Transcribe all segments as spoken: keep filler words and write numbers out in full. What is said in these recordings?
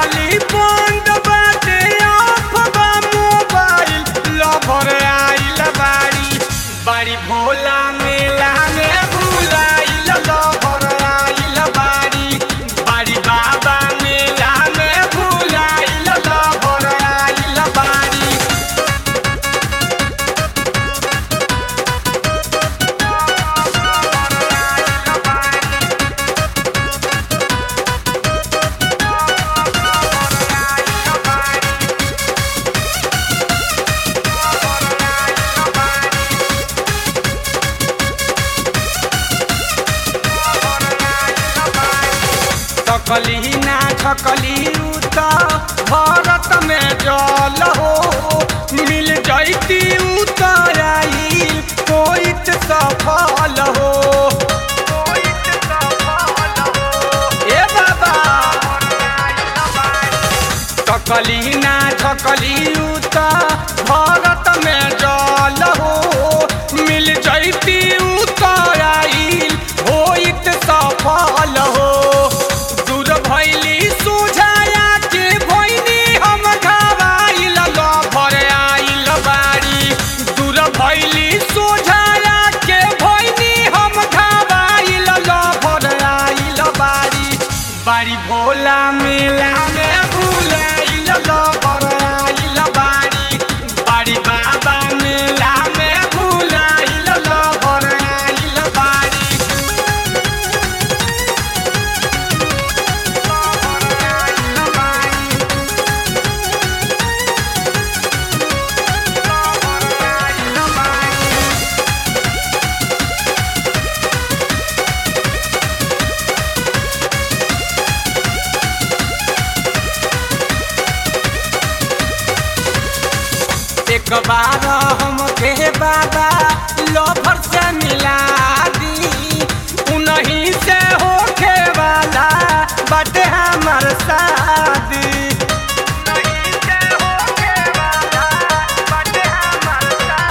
चाली बंद बाटे अफवा मोबाइल लभर आइल बाड़ी बाड़ी भोला मेला में भुलाइल लभर आइल बाड़ी बाड़ी बाबा मेला में भुलाइल लभर आइल बाड़ी सकली ना छकली उत भारत में जल हो मिल जैती उतराई कोइत सफल हो ए बाबा सकली ना छकली उत भारत में जल हो मिल जैती उतराई होइत सफल हो बाड़ी भोला मेला में भुलाइल लभर आइल बाड़ी बाड़ी बाबा मेला में भुलाइल लभर आइल बाड़ी एक बार हमके बाबा लभर से मिला दी उन्हीं से होके वाला बाटे हमार शादी उन्हीं से होके वाला बाटे हमार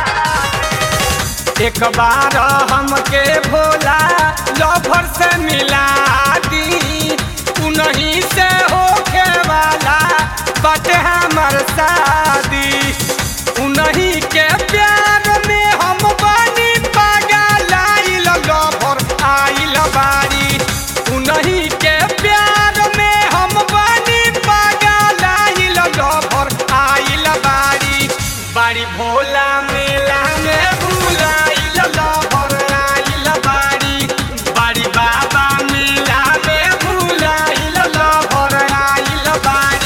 शादी एक बार हमके भोला लभर से मिला दी उन्हीं से होके वाला बाटे हमार शादी उन्हीं के प्यार में हम बानी पागल आइल लभर आइल बाड़ी उन्हीं के प्यार में हम बानी पागल आइल लभर आइल बाड़ी बाड़ी भोला मेला में भुलाइल लभर आइल बाड़ी बाड़ी बाबा मेला में भुलाइल लभर आइल बाड़ी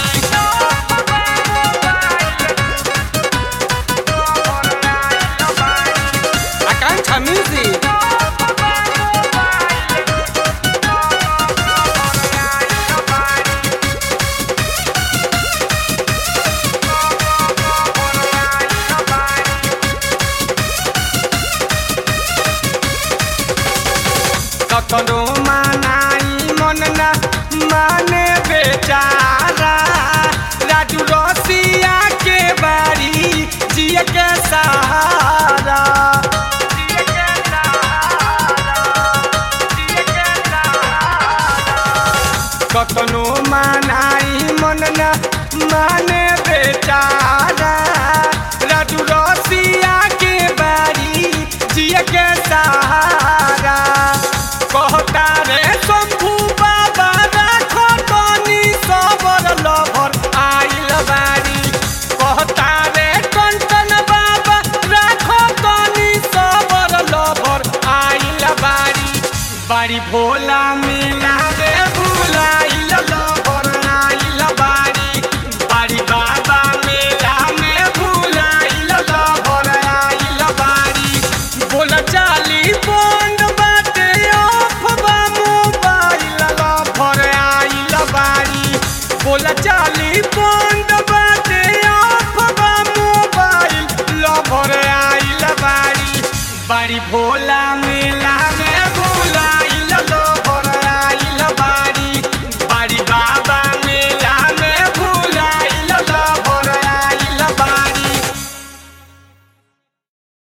music कतनो मानाई मन ना माने बेचारा राजू रसिया के बाड़ी जिए के सहारा कतनो मानाई मन ना माने बेचारा राजू रसिया के बाड़ी जिए के सहारा कहता रे शंभू बाबा राखो तनी सबर लभर आइल बाड़ी कहता रे कंचन बाबा राखो तनी सबर लभर आइल बाड़ी बाड़ी भोला मेला में भुलाइल लभर आइल बाड़ी बाड़ी बाबा मेला में भुलाइल लभर आइल बाड़ी बोला चाली बंद बाटे अफवा मोबाइल लभर आइल बाड़ी बोला चाली बंद बाटे अफवा मोबाइल लभर आइल बाड़ी बाड़ी भोला मेला में